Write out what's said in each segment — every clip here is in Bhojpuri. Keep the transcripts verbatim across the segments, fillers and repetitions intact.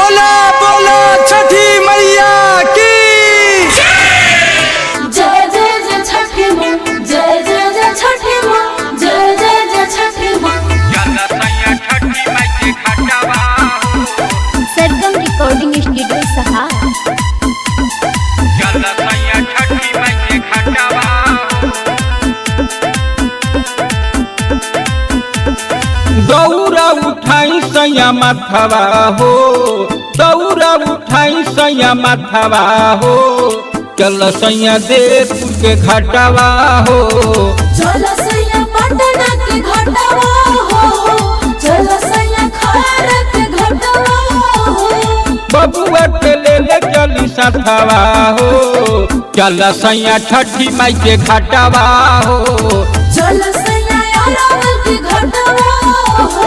बोला बोला छठी मैया की जय जय जय छठी माँ, जय जय जय छठी माँ, जय जय जय छठी माँ। सरगम रिकॉर्डिंग स्टूडियो सहा दौरा उठाई सैया माथवा हो, दौरा उठाई सैया माथवा हो, चल सैया देवपुर के घाटवा हो। चल सैया पटना के घाटवा हो, चल सैया खार के घाटवा हो। बबुआ के ले ले चली साथवा हो, चल सैया छठी माई के घाटवा हो। चल सैया अरावल के घाटवा हो।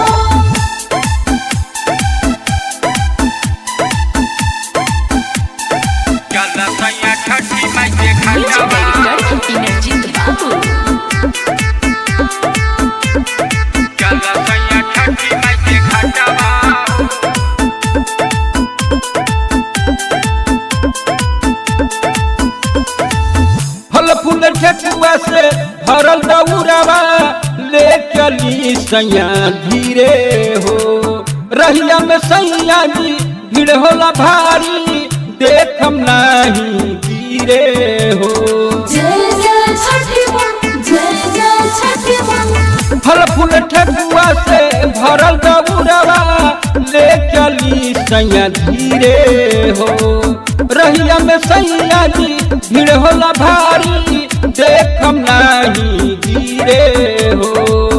फल फूल ठेकुआ से भरल दौरावा ले चली सैया धीरे हो, रहिया में सैया जी भीड़ होला भारी, देखम नहीं गिरे हो। जय जय छठी माँ, जय जय छठी माँ। फल फूल ठेकुआ से भरल दौरावा ले चली सैया धीरे हो, रहिया में सैया जी भीड़ होला भारी, देखम नहीं गिरे हो।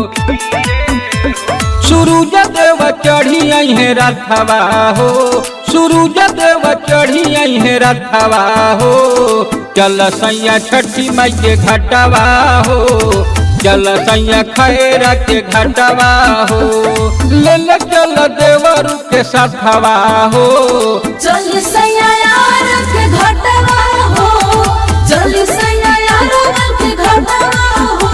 सूरज देव चढ़ी आई है रथवा हो, सूरज देव चढ़ी आई है रथवा हो, चल सैया छठी माई के घाटवा हो, चल सैया खैरा के घाटवा हो। ले ले चल देवरू के साथवा हो, चल सैया यार के घाटवा हो, चल सैया अरावल के घाटवा हो।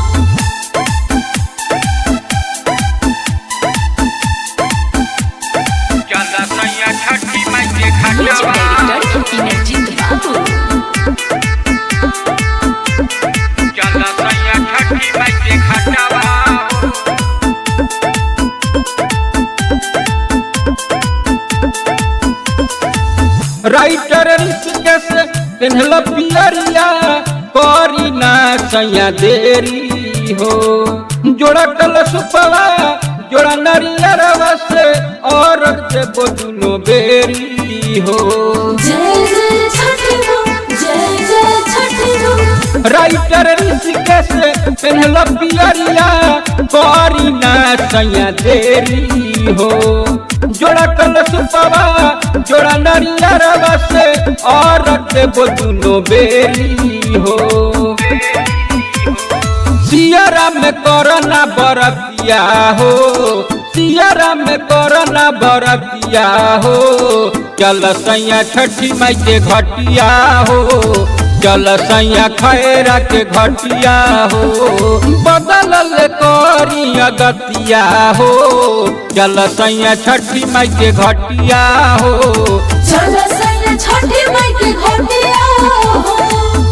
राइटर ऋषिकेश पिन्हल पियरिया करी ना सैया देरी हो, जोड़ा कल सुपवा जोड़ा नरियरवा से और देबो दुनो बेरी हो। जय जय छठी माँ, जय जय छठी माँ। राइटर ऋषिकेश पिन्हल पियरिया करी ना सैया देरी हो, जोड़ा कल सुपवा जोड़ा नरियरवा से और देबो दुनो बेरी हो। सियारा में कोरोना बरतिया हो, सियारा में कोरोना बरतिया हो, चल सैया छठी माई के घटिया हो, चल सैया खैरा के घटिया हो। बदल करी अगतिया हो, चल सैया छठी माई के घटिया हो। चल सैया छठी माई के घाटवा